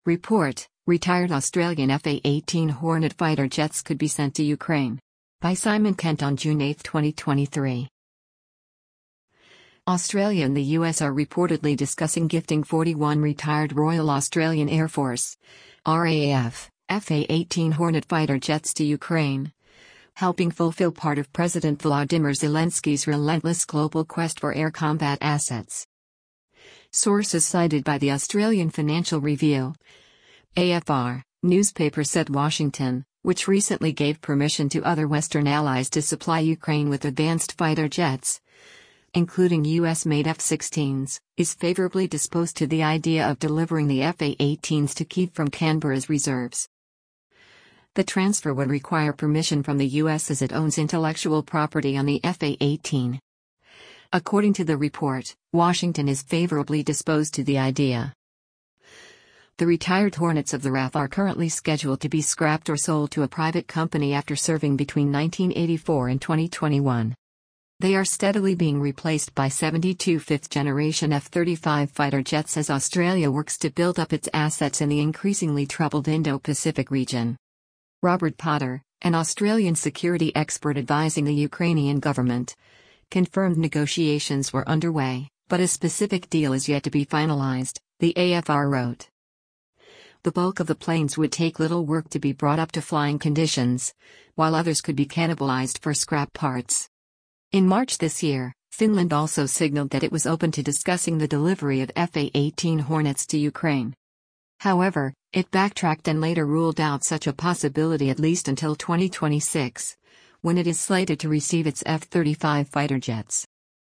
Report: Retired Australian F/A-18 Hornet fighter jets could be sent to Ukraine. By Simon Kent on June 8, 2023. Australia and the US are reportedly discussing gifting 41 retired Royal Australian Air Force (RAAF) F/A-18 Hornet fighter jets to Ukraine, helping fulfill part of President Volodymyr Zelensky's relentless global quest for air combat assets. Sources cited by the Australian Financial Review (AFR) newspaper said Washington, which recently gave permission to other Western allies to supply Ukraine with advanced fighter jets, including US-made F-16s, is favorably disposed to the idea of delivering the F/A-18s to Kyiv from Canberra's reserves. The transfer would require permission from the US as it owns intellectual property on the F/A-18. According to the report, Washington is favorably disposed to the idea. The retired Hornets of the RAF are currently scheduled to be scrapped or sold to a private company after serving between 1984 and 2021. They are steadily being replaced by 72 fifth-generation F-35 fighter jets as Australia works to build up its assets in the increasingly troubled Indo-Pacific region. Robert Potter, an Australian security expert advising the Ukrainian government, confirmed negotiations were underway, but a specific deal is yet to be finalized, the AFR wrote. The bulk of the planes would take little work to be brought up to flying conditions, while others could be cannibalized for scrap parts. In March this year, Finland also signaled that it was open to discussing the delivery of F/A-18 Hornets to Ukraine. However, it backtracked and later ruled out such a possibility at least until 2026, when it is slated to receive its F-35 fighter jets.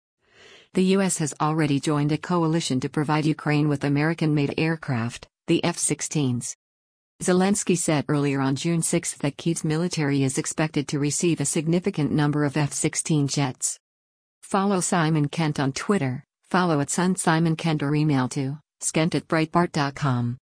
The US has already joined a coalition to provide Ukraine with American-made aircraft, the F-16s. Zelensky said earlier on June 6 that Kyiv's military is expected to receive a significant number of F-16 jets. Follow Simon Kent on Twitter, follow @SunSimonKent or email to skent@breitbart.com.